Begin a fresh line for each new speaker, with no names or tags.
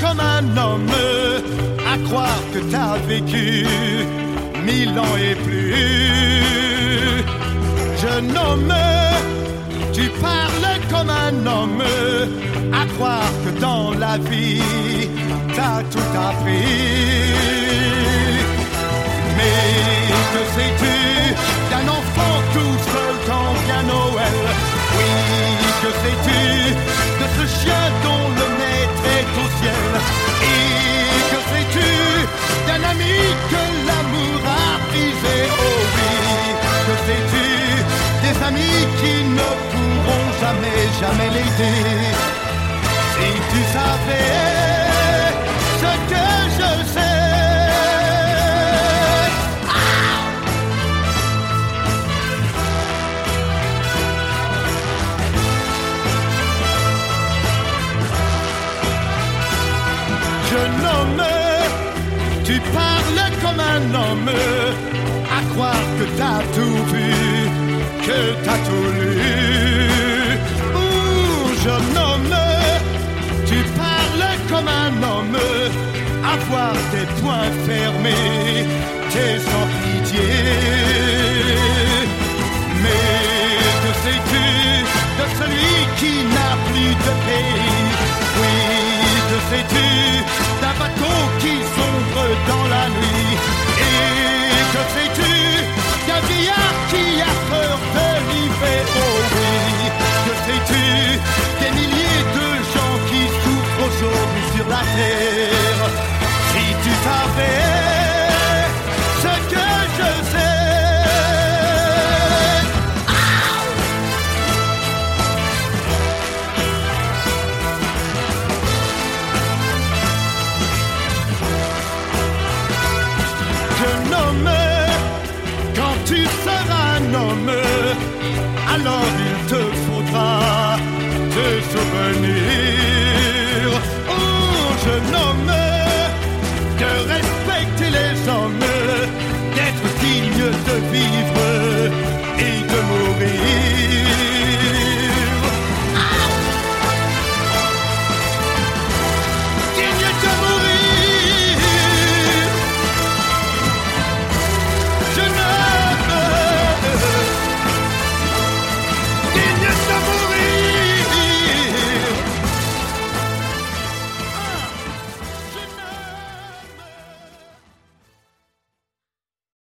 comme un homme, à croire que t'as vécu 1000 ans et plus. Jeune homme, tu parles comme un homme, à croire que dans la vie t'as tout appris. Mais que sais-tu d'un enfant tout seul quand vient Noël? Oui, que sais-tu de ce chien dont le maître est au ciel? Et que sais-tu d'un ami que l'amour a brisé? Oh oui, que sais-tu des amis qui ne pourront jamais, jamais l'aider? Si tu savais ce que je sais. Jeune homme, tu parles comme un homme, à croire que t'as tout vu, que t'as tout lu. Jeune homme, tu parles comme un homme, à voir tes poings fermés, t'es sans pitié. Mais que sais-tu de celui qui n'a plus de pays? Oui, que sais-tu d'un bateau qui sombre dans la nuit? Et que sais-tu d'un vieillard qui a peur de l'hiver? Oh oui, que sais-tu des milliers de gens qui souffrent aujourd'hui sur la terre? Si tu savais ce que je sais. Quand tu seras un homme, alors il te faudra te souvenir, oh jeune homme, de respecter les hommes, d'être digne de vivre